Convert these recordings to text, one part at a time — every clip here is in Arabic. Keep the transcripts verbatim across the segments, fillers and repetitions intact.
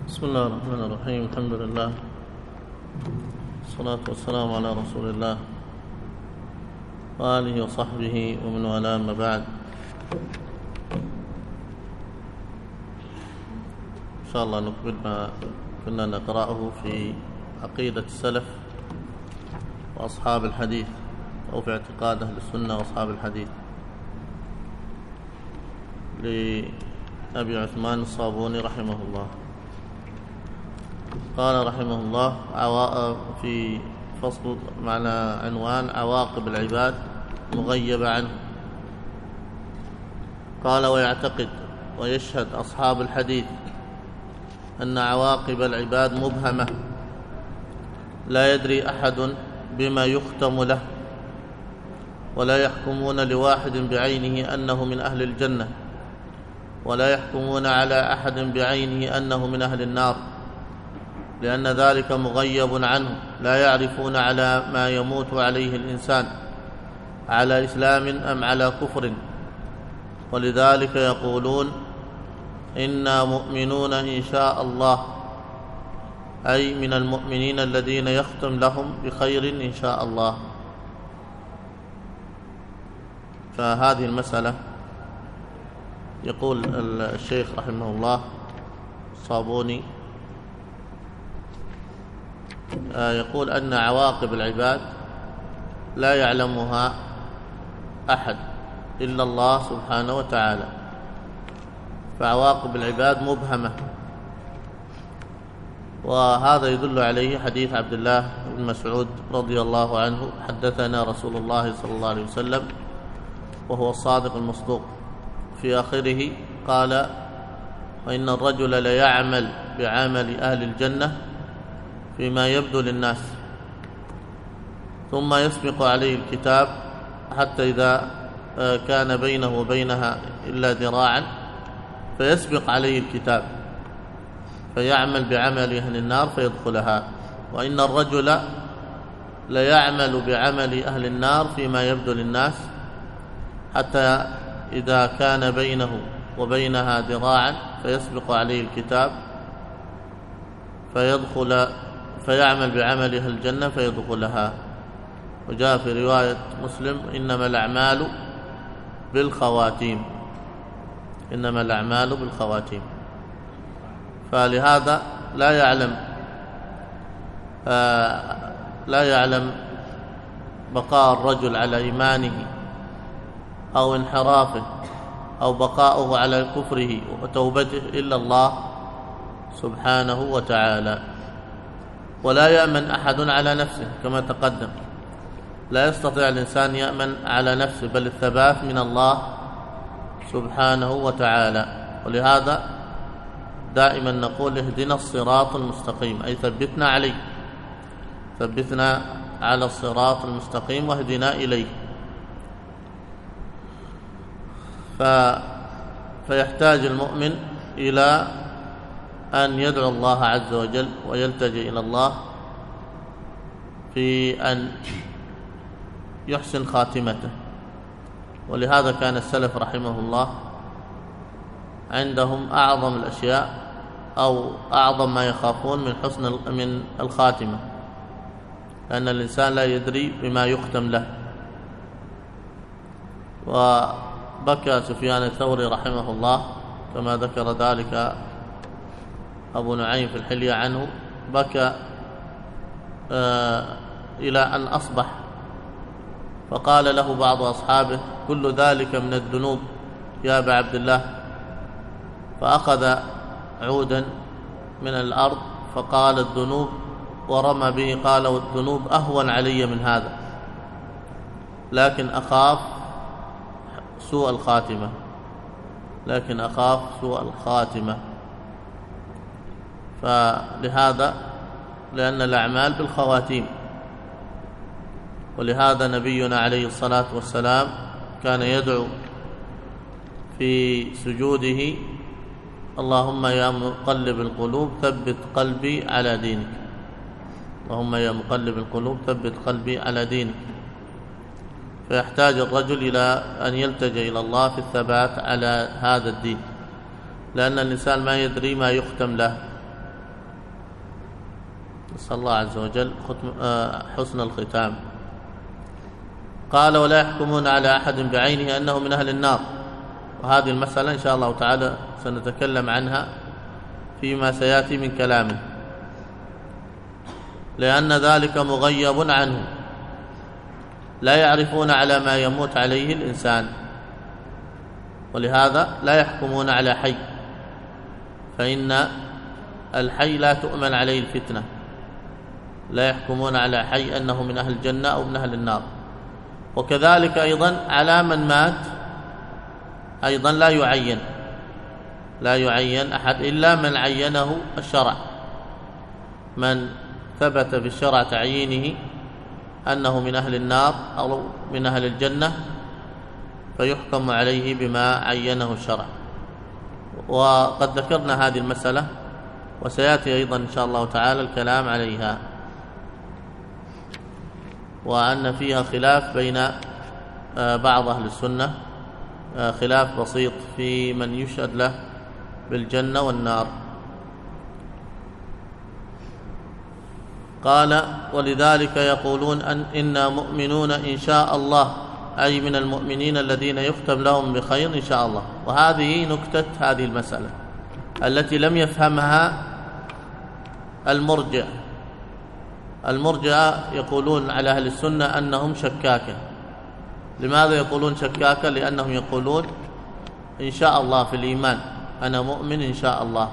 بسم الله الرحمن الرحيم. الحمد لله والصلاة والسلام على رسول الله وآله وصحبه ومن والاه، أما بعد. إن شاء الله نكمل ما كنا نقرأه في عقيدة السلف وأصحاب الحديث، أو في اعتقاد أهل السنة وأصحاب الحديث لأبي عثمان الصابوني رحمه الله. قال رحمه الله في فصل معنى عنوان عواقب العباد مغيبة عنه. قال: ويعتقد ويشهد أصحاب الحديث أن عواقب العباد مبهمة، لا يدري أحد بما يختم له، ولا يحكمون لواحد بعينه أنه من أهل الجنة، ولا يحكمون على أحد بعينه أنه من أهل النار، لأن ذلك مغيب عنه، لا يعرفون على ما يموت عليه الإنسان، على إسلام أم على كفر. ولذلك يقولون: إنا مؤمنون إن شاء الله، أي من المؤمنين الذين يختم لهم بخير إن شاء الله. فهذه المسألة يقول الشيخ رحمه الله الصابوني، يقول أن عواقب العباد لا يعلمها أحد إلا الله سبحانه وتعالى، فعواقب العباد مبهمة. وهذا يدل عليه حديث عبد الله بن مسعود رضي الله عنه: حدثنا رسول الله صلى الله عليه وسلم وهو الصادق المصدوق، في آخره قال: وإن الرجل ليعمل بعمل أهل الجنة فيما يبدو للناس، ثم يسبق عليه الكتاب حتى إذا كان بينه وبينها إلا ذراعا فيسبق عليه الكتاب فيعمل بعمل أهل النار فيدخلها. وإن الرجل ليعمل بعمل أهل النار فيما يبدو للناس حتى إذا كان بينه وبينها ذراعا فيسبق عليه الكتاب فيدخل فيعمل بعمل أهل الجنة فيدخلها. وجاء في رواية مسلم: إنما الأعمال بالخواتيم، إنما الأعمال بالخواتيم. فلهذا لا يعلم آه لا يعلم بقاء الرجل على إيمانه أو انحرافه أو بقاؤه على كفره وتوبته إلا الله سبحانه وتعالى. ولا يأمن أحد على نفسه كما تقدم، لا يستطيع الإنسان يأمن على نفسه، بل الثبات من الله سبحانه وتعالى. ولهذا دائما نقول: اهدنا الصراط المستقيم، أي ثبتنا عليه، ثبتنا على الصراط المستقيم واهدنا إليه. ف... فيحتاج المؤمن إلى أن يدعو الله عز وجل ويلتجئ إلى الله في أن يحسن خاتمته. ولهذا كان السلف رحمه الله عندهم أعظم الأشياء أو أعظم ما يخافون من حسن من الخاتمة، لأن الإنسان لا يدري بما يختم له. وبكى سفيان الثوري رحمه الله كما ذكر ذلك أبو نعيم في الحلية عنه، بكى آه إلى أن أصبح، فقال له بعض أصحابه: كل ذلك من الذنوب يا أبا عبد الله. فأخذ عودا من الأرض فقال: الذنوب، ورمى به، قال: والذنوب أهون علي من هذا، لكن أخاف سوء الخاتمة، لكن أخاف سوء الخاتمة. فلهذا لأن الأعمال بالخواتيم. ولهذا نبينا عليه الصلاة والسلام كان يدعو في سجوده: اللهم يا مقلب القلوب ثبت قلبي على دينك، اللهم يا مقلب القلوب ثبت قلبي على دينك. فيحتاج الرجل إلى أن يلتجئ إلى الله في الثبات على هذا الدين، لأن الإنسان ما يدري ما يختم له، نسأل الله عز وجل حسن الختام. قال ولا يحكمون على أحد بعينه أنه من أهل النار، وهذه المسألة إن شاء الله تعالى سنتكلم عنها فيما سيأتي من كلامه، لأن ذلك مغيب عنه، لا يعرفون على ما يموت عليه الإنسان، ولهذا لا يحكمون على حي، فإن الحي لا تؤمن عليه الفتنة، لا يحكمون على حي أنه من أهل الجنة أو من أهل النار. وكذلك أيضا على من مات أيضا لا يعين لا يعين أحد إلا من عينه الشرع، من ثبت بالشرع تعيينه أنه من أهل النار أو من أهل الجنة فيحكم عليه بما عينه الشرع. وقد ذكرنا هذه المسألة وسيأتي أيضا إن شاء الله تعالى الكلام عليها، وأن فيها خلاف بين بعض أهل السنة، خلاف بسيط في من يشهد له بالجنة والنار. قال ولذلك يقولون أن إنا مؤمنون إن شاء الله، أي من المؤمنين الذين يختم لهم بخير إن شاء الله. وهذه نكتة هذه المسألة التي لم يفهمها المرجع. المرجع يقولون على أهل السنة أنهم شكاكة. لماذا يقولون شكاكة؟ لأنهم يقولون إن شاء الله في الإيمان، أنا مؤمن إن شاء الله،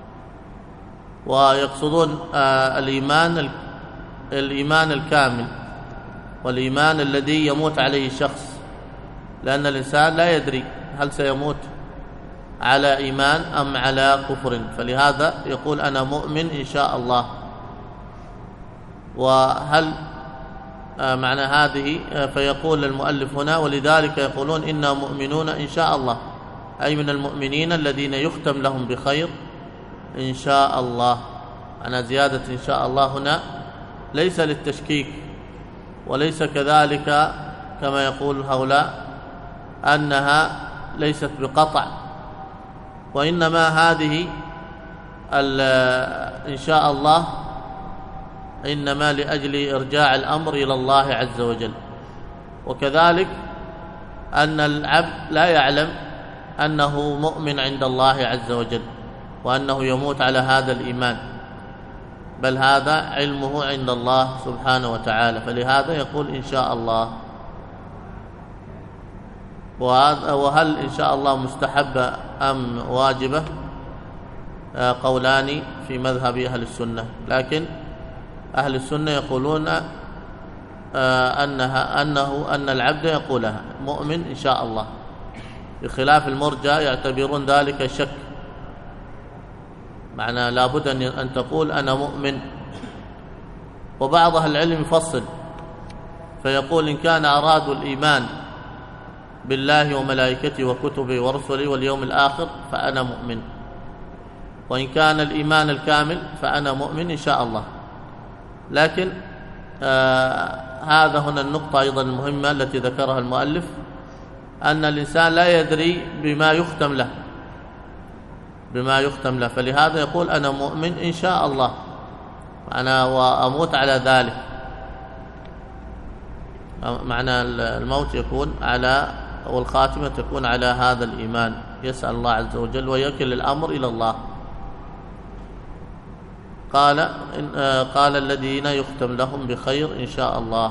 ويقصدون الإيمان الإيمان الكامل والإيمان الذي يموت عليه الشخص، لأن الإنسان لا يدري هل سيموت على إيمان أم على كفر، فلهذا يقول أنا مؤمن إن شاء الله. وهل معنى هذه؟ فيقول المؤلف هنا ولذلك يقولون إنا مؤمنون إن شاء الله، أي من المؤمنين الذين يختم لهم بخير إن شاء الله. أنا زيادة إن شاء الله هنا ليس للتشكيك، وليس كذلك كما يقول هؤلاء أنها ليست بقطع، وإنما هذه إن شاء الله إنما لأجل إرجاع الأمر إلى الله عز وجل. وكذلك أن العبد لا يعلم أنه مؤمن عند الله عز وجل وأنه يموت على هذا الإيمان، بل هذا علمه عند الله سبحانه وتعالى، فلهذا يقول إن شاء الله. وهل إن شاء الله مستحبة أم واجبة؟ قولان في مذهب أهل السنة، لكن أهل السنة يقولون أنها أنه أن العبد يقولها مؤمن إن شاء الله، بخلاف المرجع يعتبرون ذلك شك، معنى لابد أن تقول أنا مؤمن. وبعض أهل العلم يفصل فيقول إن كان أرادوا الإيمان بالله وملائكته وكتبه ورسله واليوم الآخر فأنا مؤمن، وإن كان الإيمان الكامل فأنا مؤمن إن شاء الله. لكن آه هذا هنا النقطة أيضا المهمة التي ذكرها المؤلف، أن الإنسان لا يدري بما يختم له بما يختم له فلهذا يقول أنا مؤمن إن شاء الله، أنا وأموت على ذلك، معنى الموت يكون على والخاتمة تكون على هذا الإيمان، يسأل الله عز وجل ويكل الأمر إلى الله. قال قال الذين يختم لهم بخير إن شاء الله.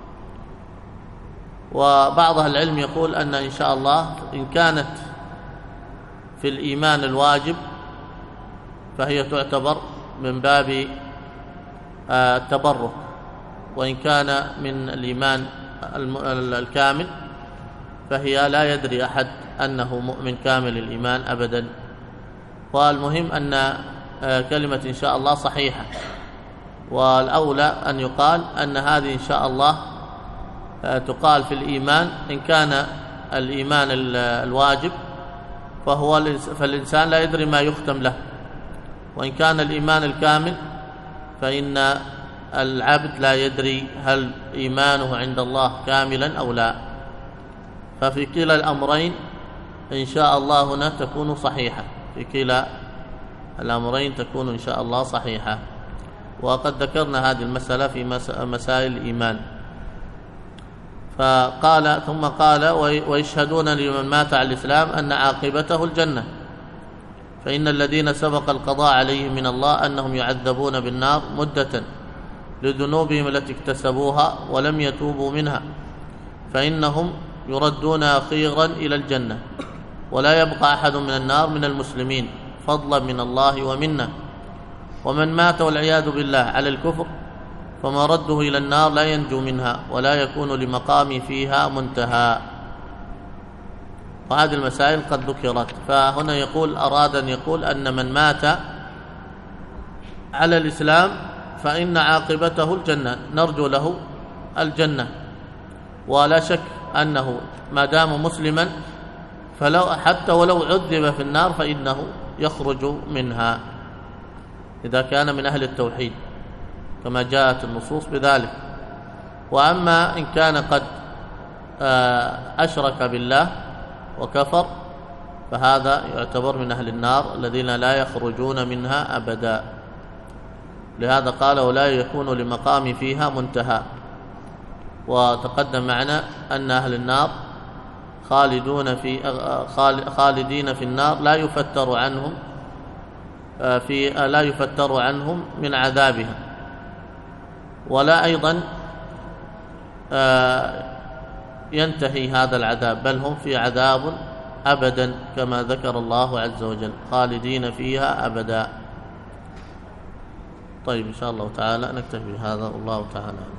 وبعض أهل العلم يقول أن إن شاء الله إن كانت في الإيمان الواجب فهي تعتبر من باب التبرك، وإن كان من الإيمان الكامل فهي لا يدري أحد أنه مؤمن كامل الإيمان أبدا. والمهم أن كلمة إن شاء الله صحيحة، والأولى أن يقال أن هذه إن شاء الله تقال في الإيمان إن كان الإيمان الواجب فهو فالإنسان لا يدري ما يختم له، وإن كان الإيمان الكامل فإن العبد لا يدري هل إيمانه عند الله كاملا أو لا. ففي كلا الأمرين إن شاء الله هنا تكون صحيحة، في كلا الأمرين تكون إن شاء الله صحيحة. وقد ذكرنا هذه المسألة في مسائل الإيمان. فقال ثم قال ويشهدون لمن مات على الإسلام أن عاقبته الجنة، فإن الذين سبق القضاء عليهم من الله أنهم يعذبون بالنار مدة لذنوبهم التي اكتسبوها ولم يتوبوا منها، فإنهم يردون أخيرا إلى الجنة، ولا يبقى أحد من النار من المسلمين فضلا من الله ومنه. ومن مات والعياذ بالله على الكفر فما رده إلى النار لا ينجو منها ولا يكون لمقام فيها منتهى. وهذه المسائل قد ذكرت. فهنا يقول أراد أن يقول أن من مات على الإسلام فإن عاقبته الجنة، نرجو له الجنة، ولا شك أنه ما دام مسلما فلو حتى ولو عذب في النار فإنه يخرج منها إذا كان من أهل التوحيد كما جاءت النصوص بذلك. وأما إن كان قد أشرك بالله وكفر فهذا يعتبر من أهل النار الذين لا يخرجون منها أبدا. لهذا قال ولا يكون لمقام فيها منتهى. وتقدم معنا أن أهل النار خالدون في خالدين في النار لا يفتر عنهم في لا يفتر عنهم من عذابها، ولا أيضا ينتهي هذا العذاب، بل هم في عذاب أبدا كما ذكر الله عز وجل خالدين فيها أبدا. طيب إن شاء الله تعالى نكتفي بهذا، والله تعالى